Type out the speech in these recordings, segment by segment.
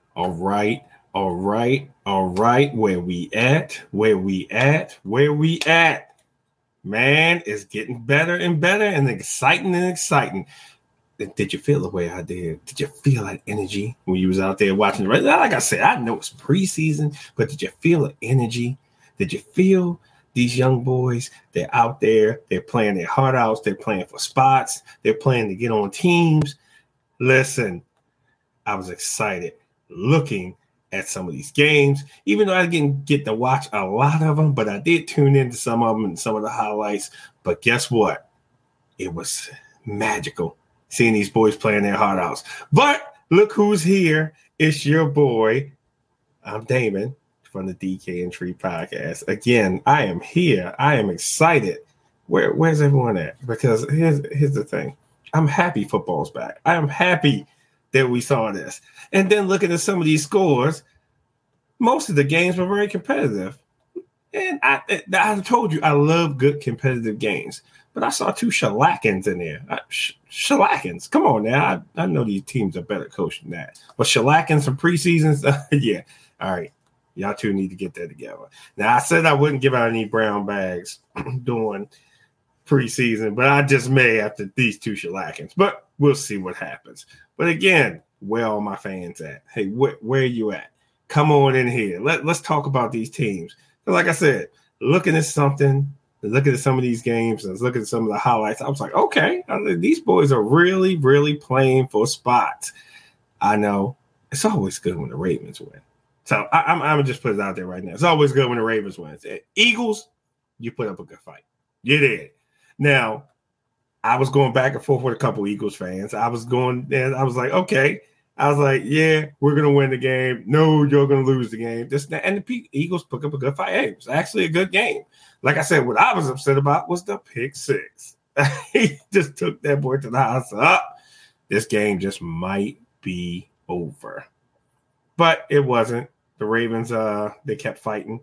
All right, all right, all right. Where we at? Where we at? Where we at? Man, it's getting better and better and exciting and exciting. Did you feel the way I did? Did you feel that energy when you was out there watching the race? Like I said, I know it's preseason, but did you feel the energy? Did you feel these young boys? They're out there. They're playing their heart out. They're playing for spots. They're playing to get on teams. Listen, I was excited looking at some of these games, even though I didn't get to watch a lot of them, but I did tune into some of them and some of the highlights. But guess what? It was magical seeing these boys playing their heart outs. But look who's here. It's your boy. I'm Damon from the DK and Tree podcast. Again, I am here. I am excited. Where's everyone at? Because here's the thing. I'm happy football's back. I am happy that we saw this. And then looking at some of these scores, most of the games were very competitive. And I told you I love good competitive games. But I saw two shellackins in there. Shellackins. Come on now. I know these teams are better coached than that. But shellackins from preseasons, yeah. All right. Y'all two need to get that together. Now, I said I wouldn't give out any brown bags during preseason, but I just may after these two shellackins. But we'll see what happens. But again, where are my fans at? Hey, where are you at? Come on in here. Let's talk about these teams. Like I said, looking at some of these games and looking at some of the highlights, I was like, okay, these boys are really, really playing for spots. I know it's always good when the Ravens win. So I'm going to just put it out there right now. It's always good when the Ravens win. Eagles, you put up a good fight. You did. Now, I was going back and forth with a couple Eagles fans. I was like, okay. I was like, yeah, we're going to win the game. No, you're going to lose the game. And the Eagles put up a good fight. Hey, it was actually a good game. Like I said, what I was upset about was the pick six. He just took that boy to the house up. This game just might be over. But it wasn't. The Ravens, they kept fighting.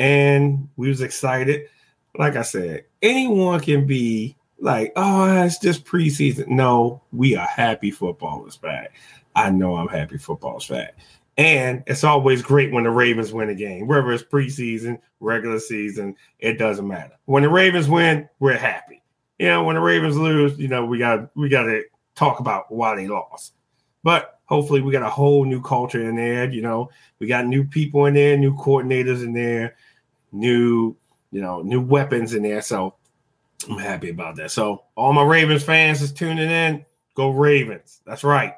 And we was excited. Like I said, anyone can be like, oh, it's just preseason. No, we are happy football is back. I know I'm happy football's back. And it's always great when the Ravens win a game, whether it's preseason, regular season, it doesn't matter. When the Ravens win, we're happy. When the Ravens lose, we got to talk about why they lost. But hopefully we got a whole new culture in there. We got new people in there, new coordinators in there, new weapons in there. So I'm happy about that. So all my Ravens fans is tuning in. Go Ravens. That's right.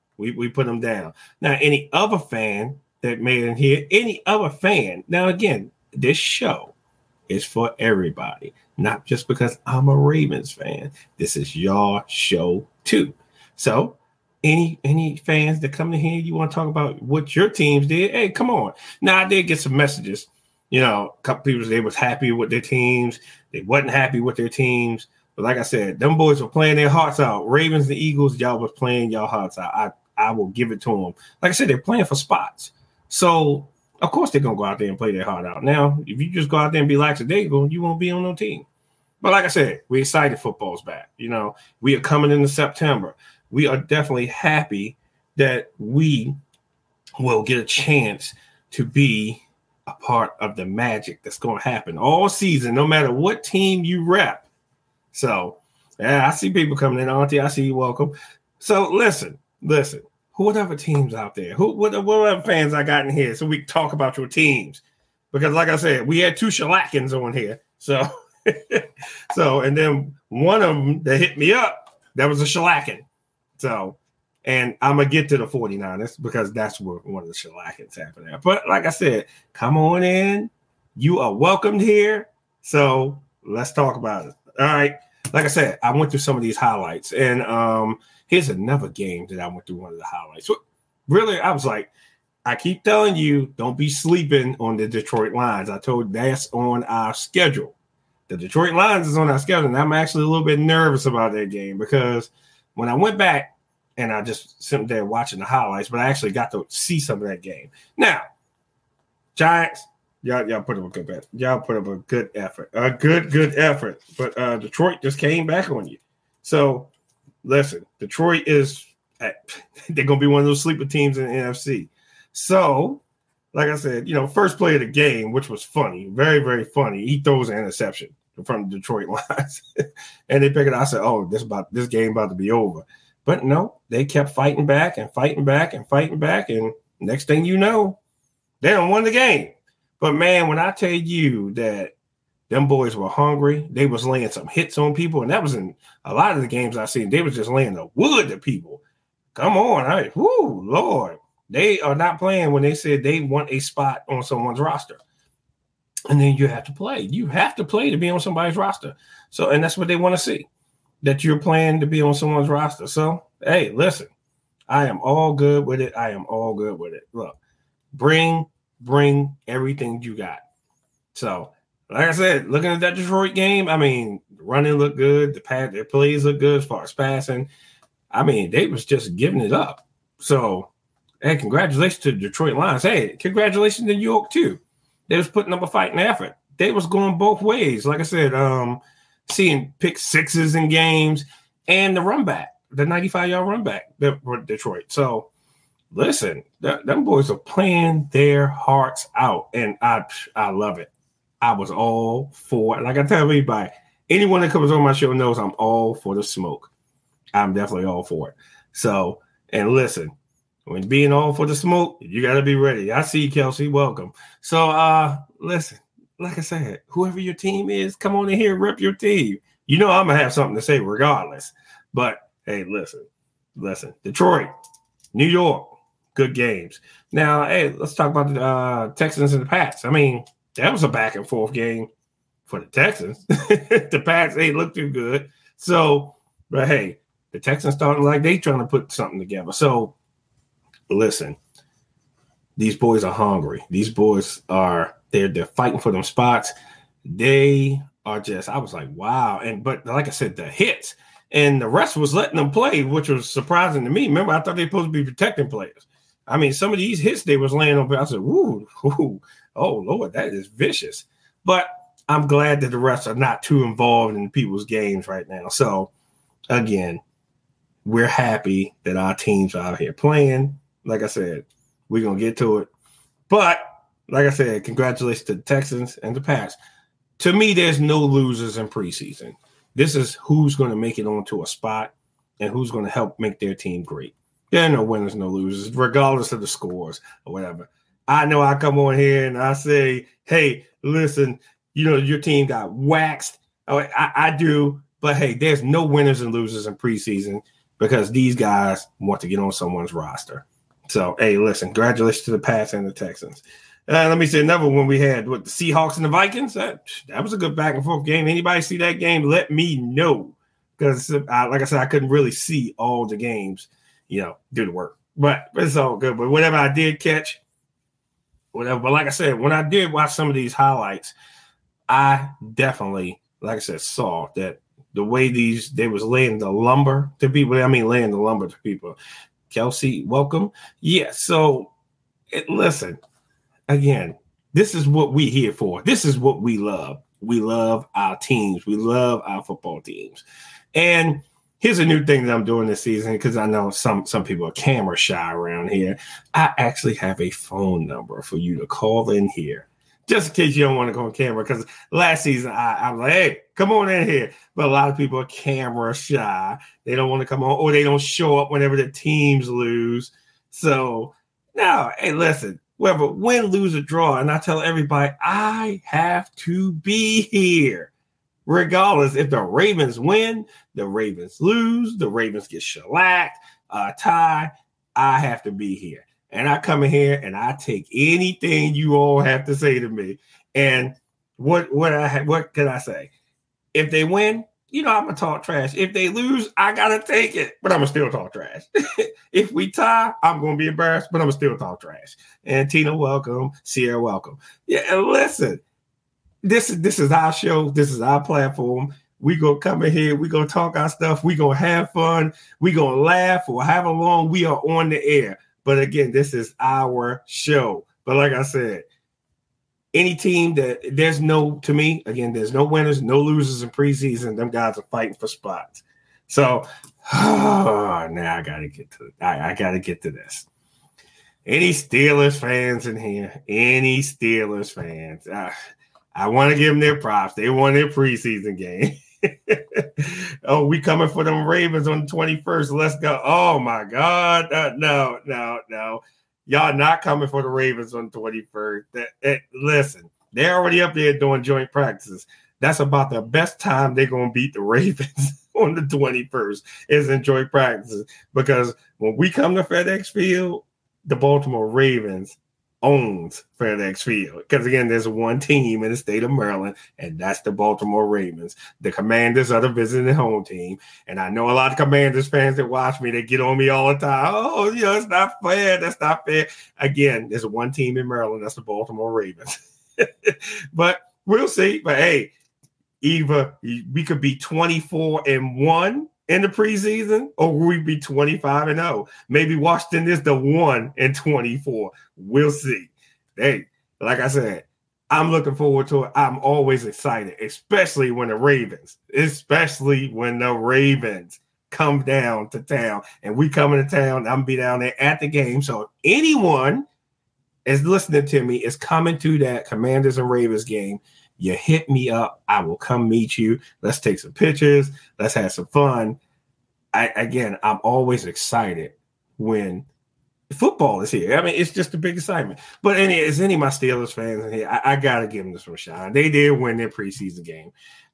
We put them down. Now, any other fan that made it here, any other fan. Now, again, this show is for everybody, not just because I'm a Ravens fan. This is your show too. So any fans that come in here, you want to talk about what your teams did? Hey, come on. Now, I did get some messages. A couple people, they was happy with their teams. They wasn't happy with their teams. But like I said, them boys were playing their hearts out. Ravens and Eagles, y'all was playing your hearts out. I will give it to them. Like I said, they're playing for spots. So, of course, they're going to go out there and play their heart out. Now, if you just go out there and be lackadaisical, you won't be on no team. But like I said, we're excited football's back. We are coming into September. We are definitely happy that we will get a chance to be a part of the magic that's going to happen all season, no matter what team you rep. So, yeah, I see people coming in, Auntie. I see you. Welcome. So, listen. What other teams out there? What other fans I got in here so we can talk about your teams? Because, like I said, we had two shellackins on here. So, and then one of them that hit me up, that was a shellackin. So, and I'm going to get to the 49ers because that's where one of the shellackins happened at. But like I said, come on in. You are welcomed here. So let's talk about it. All right. Like I said, I went through some of these highlights. And here's another game that I went through one of the highlights. Really, I was like, I keep telling you, don't be sleeping on the Detroit Lions. I told that's on our schedule. The Detroit Lions is on our schedule. And I'm actually a little bit nervous about that game because when I went back, and I just sitting there watching the highlights, but I actually got to see some of that game. Now, Giants, y'all put up a good bet. Y'all put up a good effort. A good effort. But Detroit just came back on you. So, listen, Detroit is they're going to be one of those sleeper teams in the NFC. So, like I said, first play of the game, which was funny, very, very funny. He throws an interception from the Detroit Lions, and they pick it. I said, "Oh, this game about to be over," but no, they kept fighting back and fighting back and fighting back, and next thing you know, they done won the game. But man, when I tell you that them boys were hungry, they was laying some hits on people, and that was in a lot of the games I seen. They was just laying the wood to people. Come on, Lord. They are not playing when they said they want a spot on someone's roster. And then you have to play. You have to play to be on somebody's roster. So, and that's what they want to see, that you're playing to be on someone's roster. So, hey, listen, I am all good with it. I am all good with it. Look, bring everything you got. So, like I said, looking at that Detroit game, I mean, running looked good. Their plays look good as far as passing. I mean, they was just giving it up. So, hey, congratulations to the Detroit Lions. Hey, congratulations to New York, too. They was putting up a fighting effort. They was going both ways. Like I said, seeing pick sixes in games and the run back, the 95-yard run back for Detroit. So, listen, them boys are playing their hearts out, and I love it. I was all for it. Like I tell everybody, anyone that comes on my show knows I'm all for the smoke. I'm definitely all for it. So, and listen, when being all for the smoke, you got to be ready. I see you, Kelsey. Welcome. So, listen, like I said, whoever your team is, come on in here, rep your team. I'm going to have something to say regardless. But, hey, listen. Detroit, New York, good games. Now, hey, let's talk about the Texans and the Pats. I mean, that was a back and forth game for the Texans. The Pats ain't look too good. So, but hey, the Texans starting like they trying to put something together. So, listen, these boys are hungry. These boys they're fighting for them spots. They are just, I was like, wow. But like I said, the hits and the rest was letting them play, which was surprising to me. Remember, I thought they were supposed to be protecting players. I mean, some of these hits they was laying on. I said, ooh, oh Lord, that is vicious. But I'm glad that the refs are not too involved in people's games right now. So again, we're happy that our teams are out here playing. Like I said, we're going to get to it. But like I said, congratulations to the Texans and the Pats. To me, there's no losers in preseason. This is who's going to make it onto a spot and who's going to help make their team great. There are no winners, no losers, regardless of the scores or whatever. I know I come on here and I say, hey, listen, your team got waxed. I do. But, hey, there's no winners and losers in preseason because these guys want to get on someone's roster. So, hey, listen, congratulations to the Pats and the Texans. Let me say another one we had with the Seahawks and the Vikings. That was a good back and forth game. Anybody see that game? Let me know. Because, like I said, I couldn't really see all the games, do the work. But it's all good. But whatever I did catch, whatever. But like I said, when I did watch some of these highlights, I definitely, like I said, saw that the way they was laying the lumber to people. Kelsey, welcome. Yeah, so listen, again, this is what we here for. This is what we love. We love our teams. We love our football teams. And here's a new thing that I'm doing this season because I know some people are camera shy around here. I actually have a phone number for you to call in here. Just in case you don't want to go on camera, because last season I was like, hey, come on in here. But a lot of people are camera shy. They don't want to come on, or they don't show up whenever the teams lose. So, no, hey, listen, whether win, lose, or draw, and I tell everybody, I have to be here. Regardless, if the Ravens win, the Ravens lose, the Ravens get shellacked, tie, I have to be here. And I come in here and I take anything you all have to say to me. And what can I say? If they win, I'm gonna talk trash. If they lose, I gotta take it, but I'm gonna still talk trash. If we tie, I'm gonna be embarrassed, but I'm gonna still talk trash. And Tina, welcome. Sierra, welcome. Yeah, and listen, this is our show. This is our platform. We gonna come in here. We gonna talk our stuff. We gonna have fun. We gonna laugh or however long we are on the air. But again, this is our show. But like I said, any team that there's no winners, no losers in preseason. Them guys are fighting for spots. So now I gotta get to this. Any Steelers fans in here? Any Steelers fans? I want to give them their props. They won their preseason game. Oh, we coming for them Ravens on the 21st. Let's go. Oh, my God. No. Y'all not coming for the Ravens on the 21st. Listen, they're already up there doing joint practices. That's about the best time they're going to beat the Ravens on the 21st is in joint practices. Because when we come to FedEx Field, the Baltimore Ravens owns FedEx Field. Because, again, there's one team in the state of Maryland, and that's the Baltimore Ravens. The Commanders are the visiting home team. And I know a lot of Commanders fans that watch me, they get on me all the time. Oh, it's not fair. That's not fair. Again, there's one team in Maryland. That's the Baltimore Ravens. But we'll see. But, hey, either we could be 24-1 in the preseason, or we be 25-0. Maybe Washington is the 1-24. We'll see. Hey, like I said, I'm looking forward to it. I'm always excited, especially when the Ravens come down to town. And we coming to town. I'm be down there at the game. So if anyone is listening to me is coming to that Commanders and Ravens game, you hit me up. I will come meet you. Let's take some pictures. Let's have some fun. I'm always excited when football is here. I mean, it's just a big excitement. But any of my Steelers fans in here, I got to give them some shine. They did win their preseason game.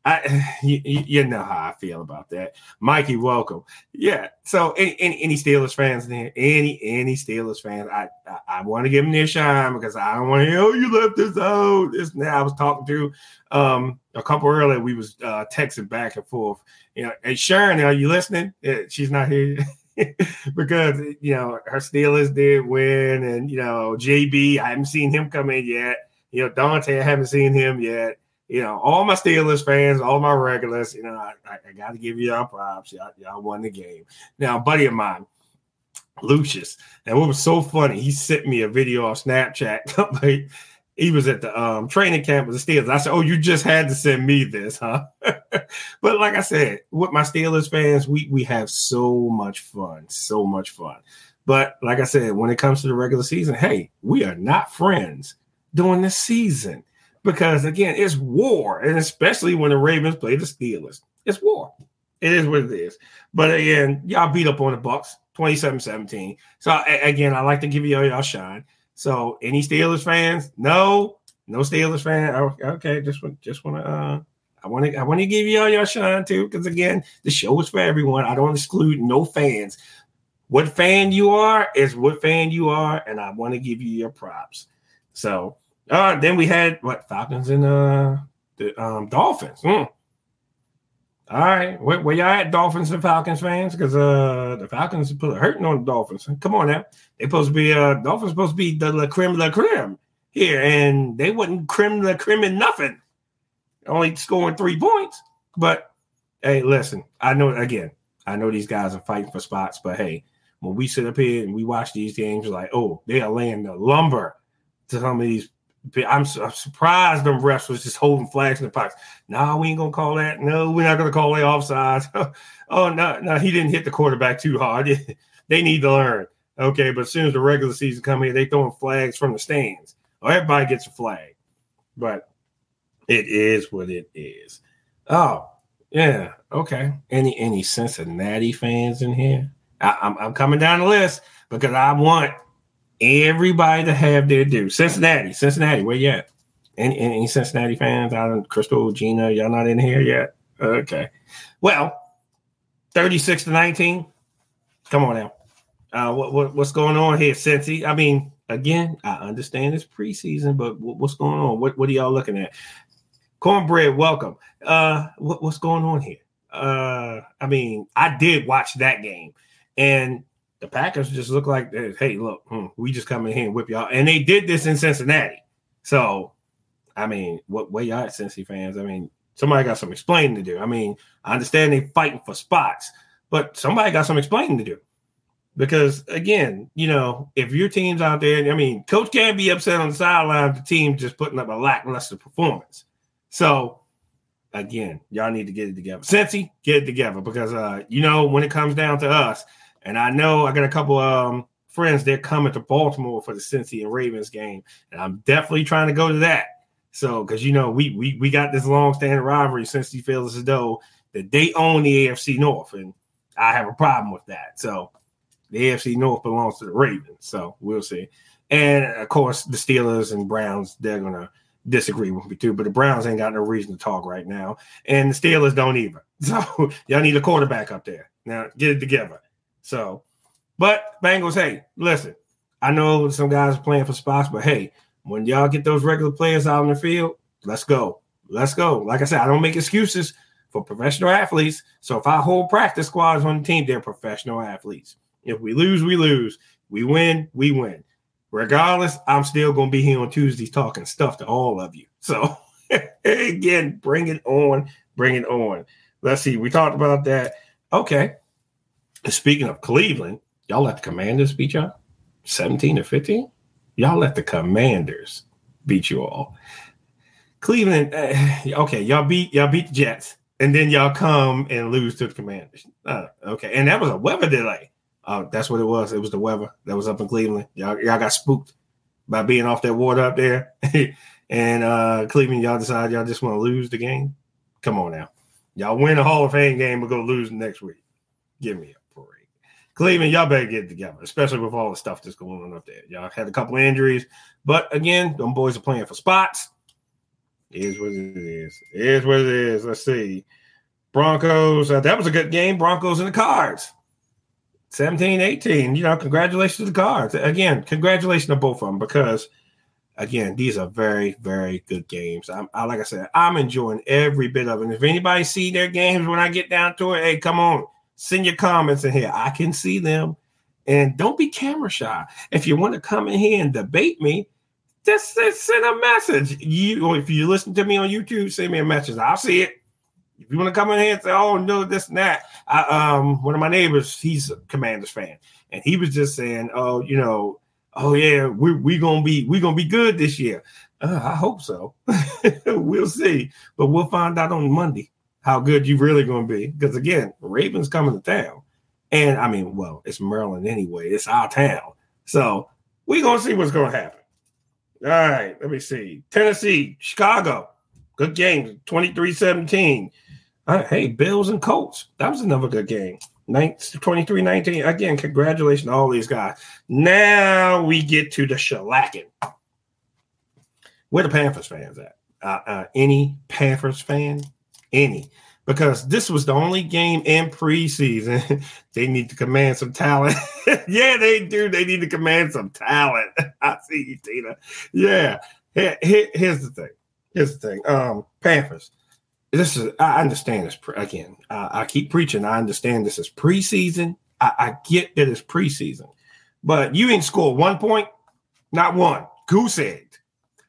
You know how I feel about that. Mikey, welcome. Yeah. So any Steelers fans in here, any Steelers fans, I want to give them their shine because I don't want to hear, oh, you left this out. Now I was talking to a couple earlier. We was texting back and forth. Hey, Sharon, are you listening? She's not here because, her Steelers did win. And, JB, I haven't seen him come in yet. Dante, I haven't seen him yet. All my Steelers fans, all my regulars, I got to give y'all props. Y'all won the game. Now, a buddy of mine, Lucius, and what was so funny, he sent me a video on Snapchat. He was at the training camp with the Steelers. I said, oh, you just had to send me this, huh? But like I said, with my Steelers fans, we have so much fun. But like I said, when it comes to the regular season, hey, we are not friends during the season. Because, again, it's war, and especially when the Ravens play the Steelers. It's war. It is what it is. But, again, y'all beat up on the Bucks, 27-17. So, again, I like to give y'all shine. So, any Steelers fans? No Steelers fan. Okay, just want to I want to give y'all shine, too, because, again, the show is for everyone. I don't exclude no fans. What fan you are is what fan you are, and I want to give you your props. So, then we had Falcons and the Dolphins. All right, where y'all at, Dolphins and Falcons fans? Because the Falcons put a hurting on the Dolphins. Come on now, they supposed to be Dolphins supposed to be the creme de la creme here, and they wasn't creme de la creme in nothing. Only scoring 3 points. But hey, listen, I know these guys are fighting for spots, but hey, when we sit up here and we watch these games, we're like, oh, they are laying the lumber to some of these. I'm surprised them refs was just holding flags in the pockets. No, we ain't going to call that. No, we're not going to call that offsides. Oh, no, he didn't hit the quarterback too hard. They need to learn. Okay, but as soon as the regular season come here, they throwing flags from the stands. Oh, everybody gets a flag. But it is what it is. Oh, yeah, okay. Any Cincinnati fans in here? I'm coming down the list because I want everybody to have their due. Cincinnati, where you at? Any Cincinnati fans out in Crystal, Gina? Y'all not in here yet? Okay. Well, 36-19. Come on now. What's going on here, Cincy? I mean, again, I understand it's preseason, but what's going on? What are y'all looking at? Cornbread, welcome. What's going on here? I mean, I did watch that game, and the Packers just look like, hey, look, we just come in here and whip y'all. And they did this in Cincinnati. So, I mean, where y'all at, Cincy fans? I mean, somebody got some explaining to do. I mean, I understand they fighting for spots, but somebody got some explaining to do. Because, again, if your team's out there, I mean, coach can't be upset on the sideline if the team just putting up a lackluster performance. So, again, y'all need to get it together. Cincy, get it together because, when it comes down to us, and I know I got a couple friends, they're coming to Baltimore for the Cincy and Ravens game, and I'm definitely trying to go to that. So, because we got this long-standing rivalry. Cincy feels as though that they own the AFC North, and I have a problem with that. So, the AFC North belongs to the Ravens. So, we'll see. And of course, the Steelers and Browns, they're gonna disagree with me too. But the Browns ain't got no reason to talk right now, and the Steelers don't either. So, y'all need a quarterback up there now. Get it together. So. But Bengals, hey, listen, I know some guys are playing for spots, but hey, when y'all get those regular players out on the field, let's go. Let's go. Like I said, I don't make excuses for professional athletes. So if I hold practice squads on the team, they're professional athletes. If we lose, we lose. We win, we win. Regardless, I'm still going to be here on Tuesdays talking stuff to all of you. So again, bring it on. Bring it on. Let's see. We talked about that. Okay. Speaking of Cleveland, y'all let the Commanders beat y'all 17-15. Y'all let the Commanders beat you all. Cleveland, okay, y'all beat the Jets, and then y'all come and lose to the Commanders. Okay, and that was a weather delay. That's what it was. It was the weather that was up in Cleveland. Y'all got spooked by being off that water up there, and Cleveland, y'all decided y'all just want to lose the game. Come on now, y'all win a Hall of Fame game, but go lose next week. Give me a break. Cleveland, y'all better get it together, especially with all the stuff that's going on up there. Y'all had a couple of injuries, but again, them boys are playing for spots. It is what it is. It is what it is. Let's see. Broncos, that was a good game. Broncos and the Cards. 17-18. Congratulations to the Cards. Again, congratulations to both of them because, again, these are very, very good games. Like I said, I'm enjoying every bit of it. And if anybody see their games when I get down to it, hey, come on. Send your comments in here. I can see them. And don't be camera shy. If you want to come in here and debate me, just send a message. If you listen to me on YouTube, send me a message. I'll see it. If you want to come in here and say, oh, no, this and that. One of my neighbors, he's a Commanders fan. And he was just saying, oh, yeah, we're gonna be good this year. I hope so. We'll see. But we'll find out on Monday how good you really going to be. Because, again, Ravens coming to town. And, it's Maryland anyway. It's our town. So we're going to see what's going to happen. All right, let me see. Tennessee, Chicago. Good game, 23-17. Hey, Bills and Colts. That was another good game. 23-19. Again, congratulations to all these guys. Now we get to the shellacking. Where the Panthers fans at? Any Panthers fan? Any, because this was the only game in preseason. They need to command some talent. Yeah, they do. They need to command some talent. I see you, Tina. Yeah. Here's the thing. Panthers. I understand this. Again, I keep preaching. I understand this is preseason. I get that it's preseason, but you ain't scored 1 point, not one. Goose egged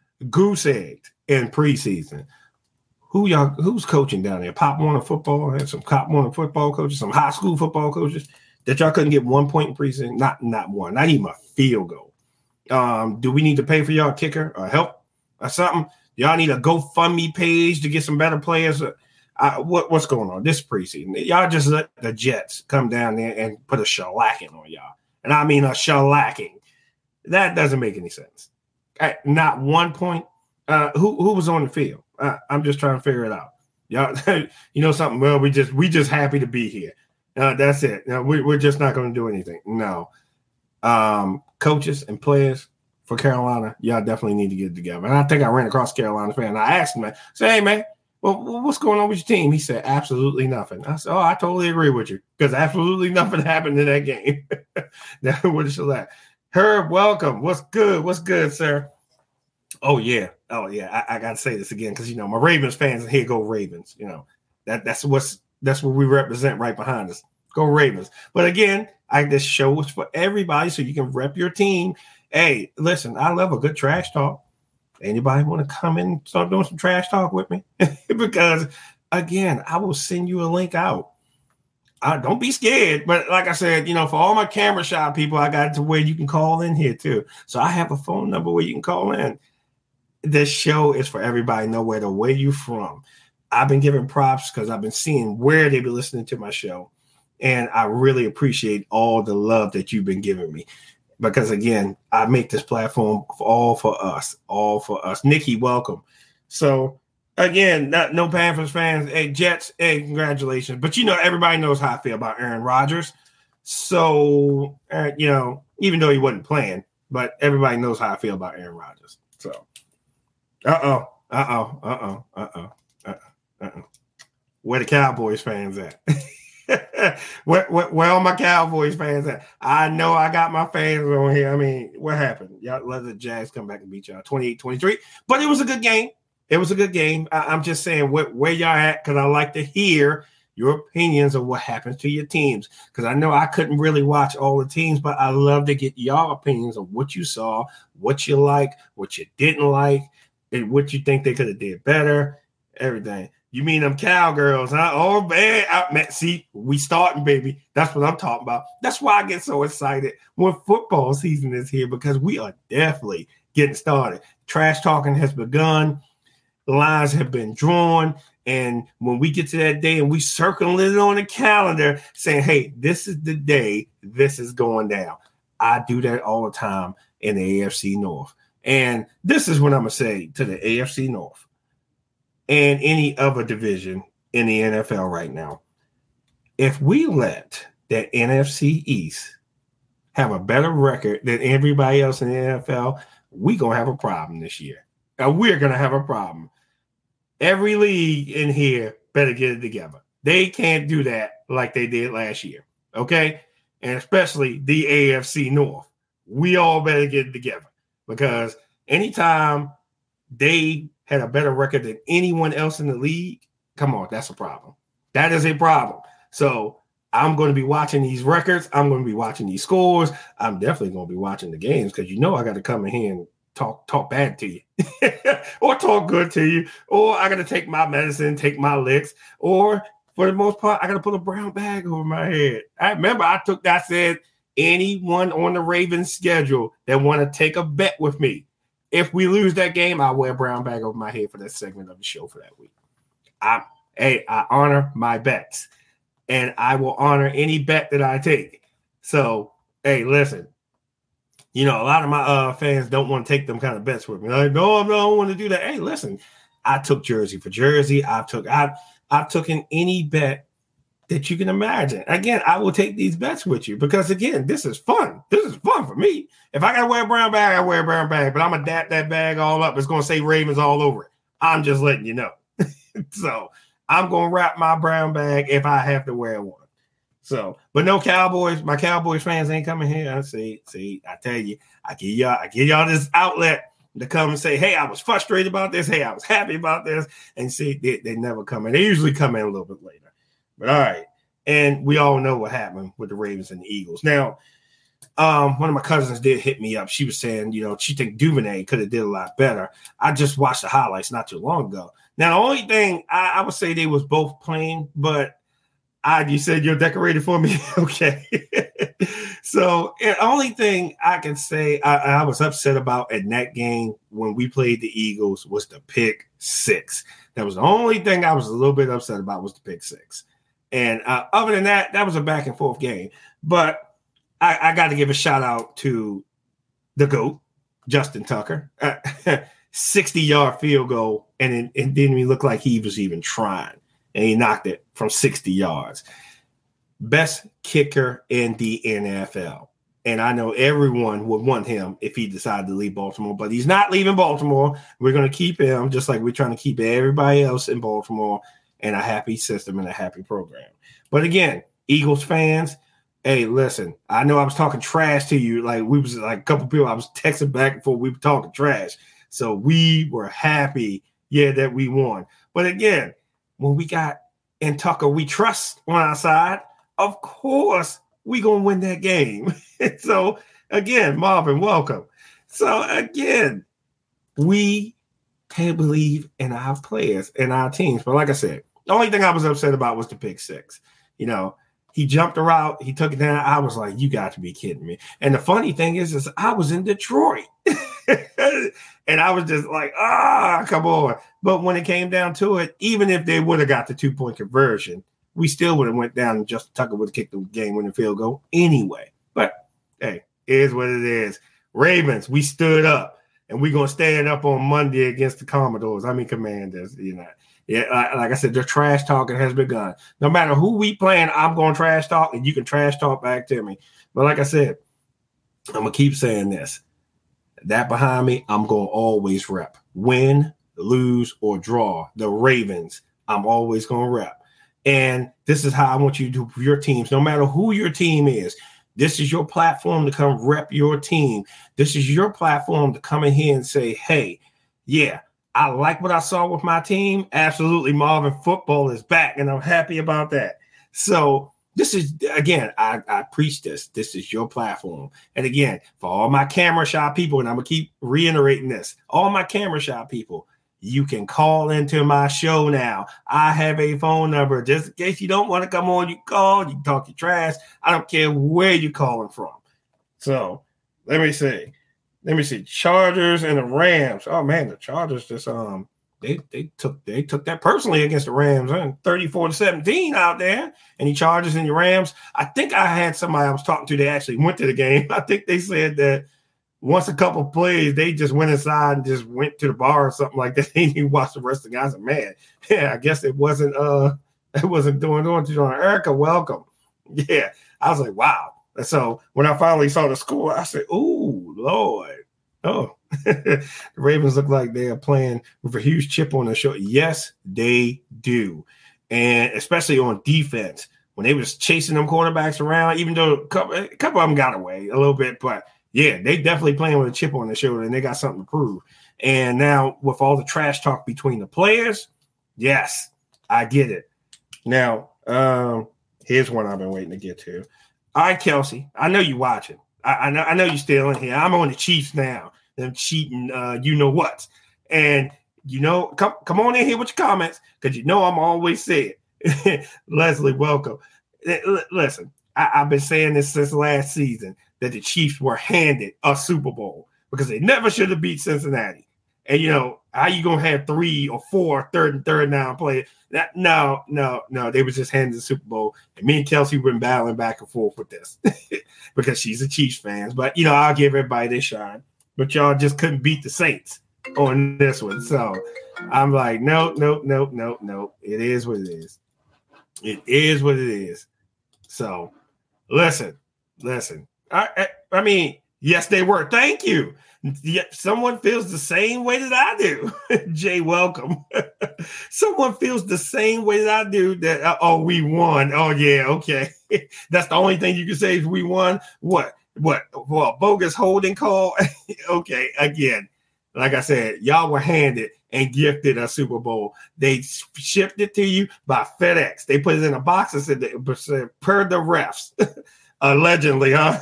in preseason. Who's coaching down there? Pop Warner football. Had some Pop Warner football coaches, some high school football coaches that y'all couldn't get 1 point in preseason. Not one. Not even a field goal. Do we need to pay for y'all kicker or help or something? Y'all need a GoFundMe page to get some better players. What's going on this preseason? Y'all just let the Jets come down there and put a shellacking on y'all. And I mean a shellacking. That doesn't make any sense. Not 1 point. Who was on the field? I'm just trying to figure it out. Y'all, something? Well, we just happy to be here. That's it. We're just not going to do anything. No. Coaches and players for Carolina, y'all definitely need to get it together. And I think I ran across Carolina fan. And I asked him, say, hey, man, well, what's going on with your team? He said, absolutely nothing. I said, I totally agree with you because absolutely nothing happened in that game. What is that? Herb, welcome. What's good, sir? Oh, yeah. I got to say this again because, my Ravens fans, and here go Ravens. That's what we represent right behind us. Go Ravens. But again, this show is for everybody so you can rep your team. Hey, listen, I love a good trash talk. Anybody want to come in and start doing some trash talk with me? Because, again, I will send you a link out. Don't be scared. But like I said, for all my camera shy people, I got it to where you can call in here too. So I have a phone number where you can call in. This show is for everybody, no matter where you from. I've been giving props because I've been seeing where they be listening to my show. And I really appreciate all the love that you've been giving me. because again, I make this platform all for us. Nikki, welcome. So again, no Panthers fans. Hey, Jets, hey, congratulations. But everybody knows how I feel about Aaron Rodgers. So, even though he wasn't playing, but everybody knows how I feel about Aaron Rodgers. So, where the Cowboys fans at? where all my Cowboys fans at? I know I got my fans on here. I mean, what happened? Y'all let the Jags come back and beat y'all 28-23. But it was a good game. I'm just saying where y'all at, because I like to hear your opinions of what happens to your teams, because I know I couldn't really watch all the teams, but I love to get y'all opinions of what you saw, what you like, what you didn't like, and what you think they could have did better, everything. You mean them Cowgirls, huh? Oh, man. See, we starting, baby. That's what I'm talking about. That's why I get so excited when football season is here, because we are definitely getting started. Trash talking has begun. The lines have been drawn. And when we get to that day and we circle it on the calendar saying, hey, this is the day this is going down. I do that all the time in the AFC North. And this is what I'm going to say to the AFC North and any other division in the NFL right now. If we let that NFC East have a better record than everybody else in the NFL, we're going to have a problem this year. And we're going to have a problem. Every league in here better get it together. They can't do that like they did last year, okay? And especially the AFC North. We all better get it together, because anytime they had a better record than anyone else in the league, come on, that's a problem. That is a problem. So I'm going to be watching these records. I'm going to be watching these scores. I'm definitely going to be watching the games, because I got to come in here and talk bad to you or talk good to you, or I got to take my medicine, take my licks, or for the most part, I got to put a brown bag over my head. I remember I said anyone on the Ravens schedule that want to take a bet with me, if we lose that game, I'll wear a brown bag over my head for that segment of the show for that week. I honor my bets, and I will honor any bet that I take. So, hey, listen, a lot of my fans don't want to take them kind of bets with me. Like, no, I don't want to do that. Hey, listen, I took jersey for jersey. I've taken any bet that you can imagine. Again, I will take these bets with you, because, again, this is fun. This is fun for me. If I got to wear a brown bag, I wear a brown bag, but I'm going to dap that bag all up. It's going to say Ravens all over it. I'm just letting you know. So I'm going to wrap my brown bag if I have to wear one. So, but no Cowboys. My Cowboys fans ain't coming here. I see. I tell you, I give y'all this outlet to come and say, hey, I was frustrated about this. Hey, I was happy about this. And see, they never come in. They usually come in a little bit later. But all right. And we all know what happened with the Ravens and the Eagles. Now, one of my cousins did hit me up. She was saying, she think Duvernay could have did a lot better. I just watched the highlights not too long ago. Now, the only thing I would say, they was both playing, but you said you're decorated for me? Okay. So the only thing I can say I was upset about in that game when we played the Eagles was the pick six. That was the only thing I was a little bit upset about, was the pick six. And other than that, that was a back and forth game. But I got to give a shout out to the GOAT, Justin Tucker. 60-yard field goal, and it didn't even look like he was even trying. And he knocked it from 60 yards. Best kicker in the NFL. And I know everyone would want him if he decided to leave Baltimore, but he's not leaving Baltimore. We're going to keep him, just like we're trying to keep everybody else in Baltimore in a happy system and a happy program. But again, Eagles fans, hey, listen, I know I was talking trash to you. Like, we was like a couple people I was texting back and forth. We were talking trash. So we were happy, that we won. But again, when we got in Tucker, we trust on our side, of course we going to win that game. So, again, Marvin, welcome. So, again, we can't believe in our players and our teams. But like I said, the only thing I was upset about was the pick six. He jumped a route. He took it down. I was like, you got to be kidding me. And the funny thing is I was in Detroit. And I was just like, come on. But when it came down to it, even if they would have got the 2-point conversion, we still would have went down and Justin Tucker would have kicked the game-winning field goal anyway. But, hey, Is what it is. Ravens, we stood up, and we're going to stand up on Monday against the Commanders. Yeah, like I said, the trash talking has begun. No matter who we playing, I'm going to trash talk, and you can trash talk back to me. But like I said, I'm going to keep saying this. That behind me, I'm going to always rep. Win, lose, or draw. The Ravens, I'm always going to rep. And this is how I want you to do for your teams, no matter who your team is. This is your platform to come rep your team. This is your platform to come in here and say, hey, yeah, I like what I saw with my team. Absolutely, Marvin, football is back, and I'm happy about that. So this is, again, I preach this. This is your platform. And again, for all my camera shy people, and I'm going to keep reiterating this, all my camera shy people, you can call into my show now. I have a phone number. Just in case you don't want to come on, you call, you can talk your trash. I don't care where you're calling from. So let me see. Chargers and the Rams. Oh man, the Chargers just they took that personally against the Rams, 34-17 out there. And the Chargers and the Rams. I think I had somebody I was talking to that actually went to the game. I think they said that once a couple plays, they just went inside and just went to the bar or something like that. They didn't watch the rest of the guys. And man, yeah, I guess it wasn't doing too long. Erica, welcome. Yeah, I was like, wow. So when I finally saw the score, I said, "Ooh, Lord, oh." The Ravens look like they are playing with a huge chip on their shoulder. Yes, they do, and especially on defense when they was chasing them quarterbacks around. Even though a couple of them got away a little bit, but yeah, they definitely playing with a chip on their shoulder, and they got something to prove. And now with all the trash talk between the players, yes, I get it. Now, here's one I've been waiting to get to. All right, Kelsey, I know you watching. I know you're still in here. I'm on the Chiefs now. Them cheating, you know what? And come on in here with your comments because I'm always saying. Leslie, welcome. Listen, I've been saying this since last season that the Chiefs were handed a Super Bowl because they never should have beat Cincinnati. And how you gonna have 3 or 4 third down players? No, they was just handed the Super Bowl. And me and Kelsey been battling back and forth with this because she's a Chiefs fan. But I'll give everybody their shine. But y'all just couldn't beat the Saints on this one. So I'm like, no. It is what it is. It is what it is. So listen. I mean, yes, they were. Thank you. Yeah, someone feels the same way that I do. Jay, welcome. Someone feels the same way that I do that, we won. Oh, yeah, okay. That's the only thing you can say is we won. What? Well, bogus holding call? Okay, again, like I said, y'all were handed and gifted a Super Bowl. They shipped it to you by FedEx. They put it in a box and said, per the refs. Allegedly, huh?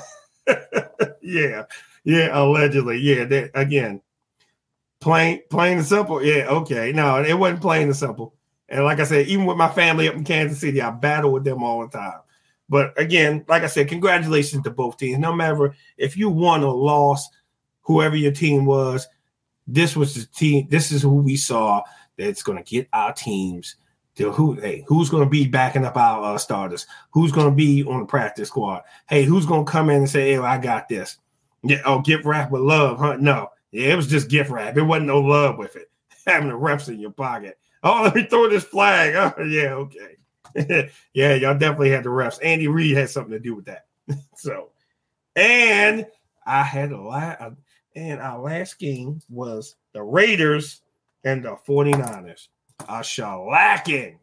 Yeah, allegedly. Yeah, again, plain and simple. Yeah, okay. No, it wasn't plain and simple. And like I said, even with my family up in Kansas City, I battle with them all the time. But again, like I said, congratulations to both teams. No matter if you won or lost, whoever your team was, this was the team. This is who we saw that's going to get our teams to who's going to be backing up our starters? Who's going to be on the practice squad? Hey, who's going to come in and say, hey, I got this? Yeah, gift wrap with love, huh? No. Yeah, it was just gift wrap. It wasn't no love with it. Having the refs in your pocket. Oh, let me throw this flag. Oh, yeah, okay. Yeah, y'all definitely had the refs. Andy Reid had something to do with that. So, and I had and our last game was the Raiders and the 49ers. A shellacking.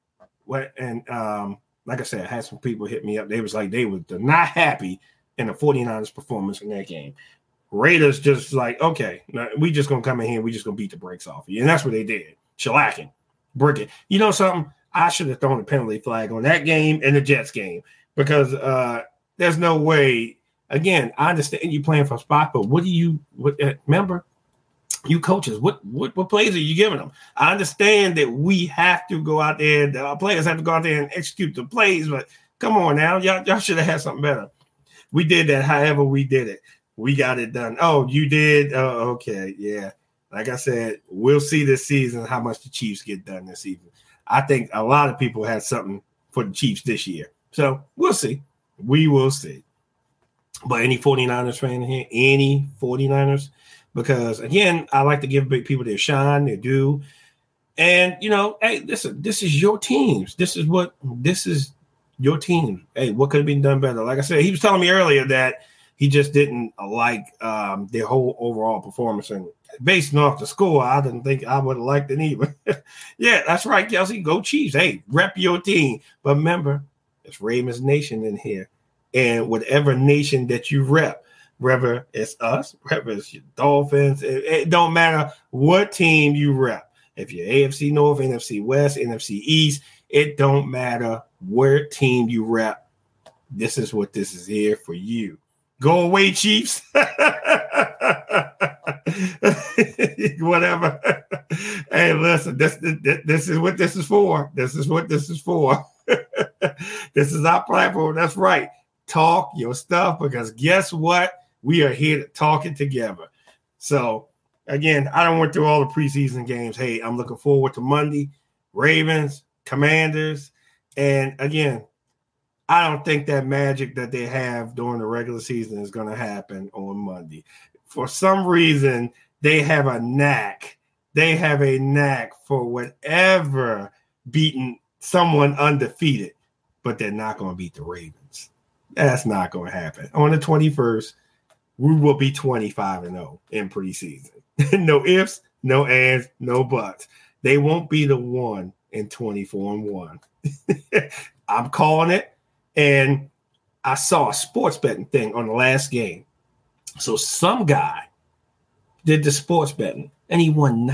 And like I said, I had some people hit me up. They was like, they were not happy in the 49ers performance in that game. Raiders just like, okay, we just going to come in here. We just going to beat the brakes off of you. And that's what they did. Shellacking. Bricking. You know something? I should have thrown a penalty flag on that game and the Jets game because there's no way. Again, I understand you playing for a spot, but remember, you coaches, what plays are you giving them? I understand that we have to go out there, the players have to go out there and execute the plays, but come on now, y'all should have had something better. We did that, however we did it. We got it done. Oh, you did? Oh, okay, yeah. Like I said, we'll see this season how much the Chiefs get done this season. I think a lot of people had something for the Chiefs this year. So we'll see. We will see. But any 49ers fan here, any 49ers, because again, I like to give big people their shine, their due. And hey, this is your teams. This is your team. Hey, what could have been done better? Like I said, he was telling me earlier that he just didn't like their whole overall performance. And based off the score, I didn't think I would have liked it either. Yeah, that's right, Kelsey. Go Chiefs. Hey, rep your team. But remember, it's Ravens Nation in here. And whatever nation that you rep, whether it's us, whether it's your Dolphins, it don't matter what team you rep. If you're AFC North, NFC West, NFC East, it don't matter what team you rep. This is what this is here for you. Go away, Chiefs. Whatever. Hey, listen, this is what this is for. This is what this is for. This is our platform. That's right. Talk your stuff, because guess what? We are here to talk it together. So, again, I don't went through all the preseason games. Hey, I'm looking forward to Monday. Ravens, Commanders. And, again, I don't think that magic that they have during the regular season is going to happen on Monday. For some reason, they have a knack. They have a knack for whatever beating someone undefeated, but they're not going to beat the Ravens. That's not going to happen. On the 21st, we will be 25-0 in preseason. No ifs, no ands, no buts. They won't be the 1 in 24-1. I'm calling it. And I saw a sports betting thing on the last game. So some guy did the sports betting, and he won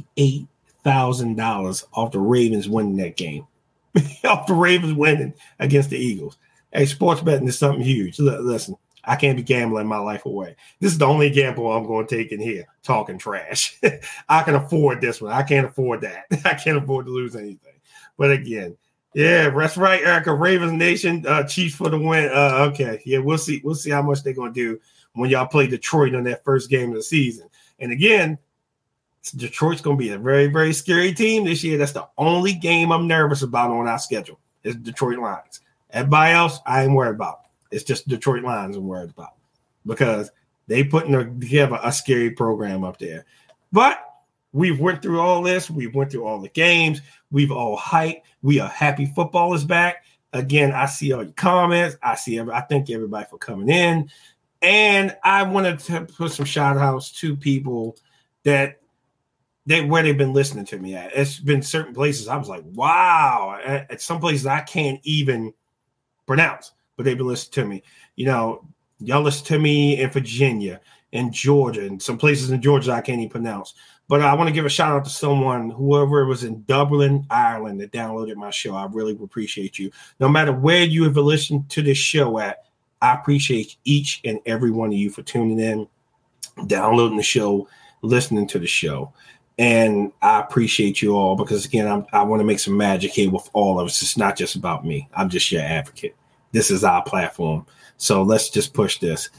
$98,000 off the Ravens winning that game. Off the Ravens winning against the Eagles. Hey, sports betting is something huge. Listen, I can't be gambling my life away. This is the only gamble I'm going to take in here, talking trash. I can afford this one. I can't afford that. I can't afford to lose anything. But again, yeah, that's right, Erica. Ravens Nation, Chiefs for the win. Okay, yeah, we'll see. We'll see how much they're going to do when y'all play Detroit on that first game of the season. And again, Detroit's going to be a very, very scary team this year. That's the only game I'm nervous about on our schedule is Detroit Lions. Everybody else, I ain't worried about. It's just Detroit Lions I'm worried about because they putting together a scary program up there. But we've went through all this. We've went through all the games. We've all hyped. We are happy football is back. Again, I see all your comments. I thank everybody for coming in. And I wanted to put some shout outs to people where they've been listening to me at. It's been certain places I was like, wow. At some places I can't even pronounce, but they've been listening to me. Y'all listen to me in Virginia, in Georgia, and some places in Georgia I can't even pronounce. But I want to give a shout out to someone, whoever was in Dublin, Ireland, that downloaded my show. I really appreciate you. No matter where you have listened to this show at, I appreciate each and every one of you for tuning in, downloading the show, listening to the show. And I appreciate you all because, again, I want to make some magic here with all of us. It's not just about me. I'm just your advocate. This is our platform. So let's just push this.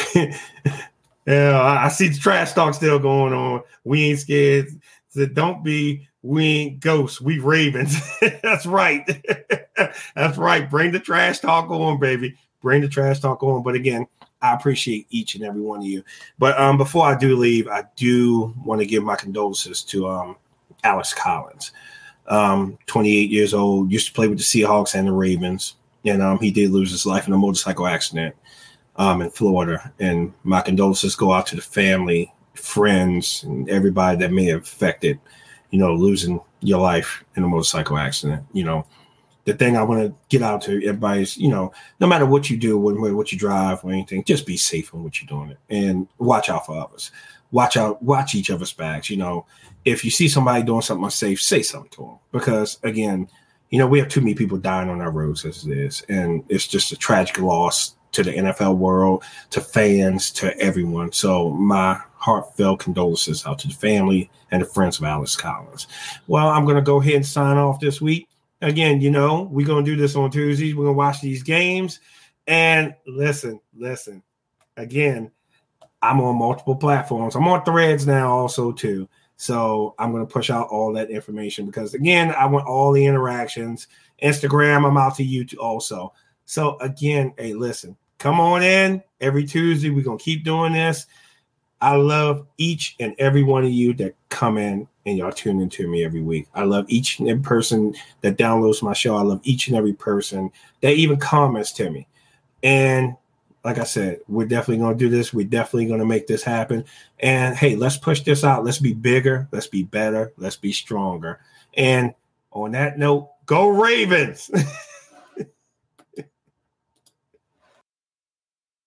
Yeah, I see the trash talk still going on. We ain't scared. So we ain't ghosts. We Ravens. That's right. That's right. Bring the trash talk on, baby. Bring the trash talk on. But again, I appreciate each and every one of you. But before I do leave, I do want to give my condolences to Alex Collins. 28 years old, used to play with the Seahawks and the Ravens. And he did lose his life in a motorcycle accident in Florida. And my condolences go out to the family, friends, and everybody that may have affected, losing your life in a motorcycle accident. The thing I want to get out to everybody is, no matter what you do, what you drive or anything, just be safe in what you're doing and watch out for others. Watch each other's backs. If you see somebody doing something unsafe, say something to them because, again, we have too many people dying on our roads as it is. And it's just a tragic loss to the NFL world, to fans, to everyone. So my heartfelt condolences out to the family and the friends of Alex Collins. Well, I'm going to go ahead and sign off this week. Again, we're going to do this on Tuesdays. We're going to watch these games. And listen. Again, I'm on multiple platforms. I'm on Threads now also, too. So I'm going to push out all that information because, again, I want all the interactions. Instagram, I'm out to YouTube also. So, again, hey, listen, Come on in every Tuesday. We're going to keep doing this. I love each and every one of you that come in and y'all tune into me every week. I love each and every person that downloads my show. I love each and every person that even comments to me. And like I said, we're definitely going to do this. We're definitely going to make this happen. And hey, let's push this out. Let's be bigger. Let's be better. Let's be stronger. And on that note, go Ravens.